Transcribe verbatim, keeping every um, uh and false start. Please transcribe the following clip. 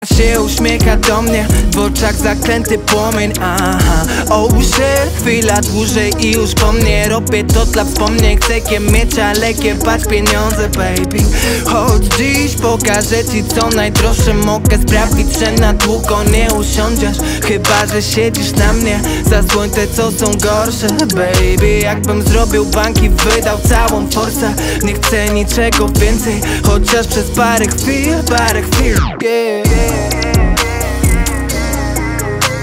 Się uśmiecha do mnie, w oczach zaklęty płomień. Aha, oh shit, chwila dłużej i już po mnie. Robię to dla wspomnień, chcę kie mieć, ale kie patrz pieniądze, baby. Chodź dziś, pokażę ci co najdroższe. Mogę sprawić, że na długo nie usiądziesz, chyba że siedzisz na mnie. Zasłoń te co są gorsze, baby. Jakbym zrobił bank i wydał całą forsę. Nie chcę niczego więcej, chociaż przez parę chwil, parę chwil, yeah.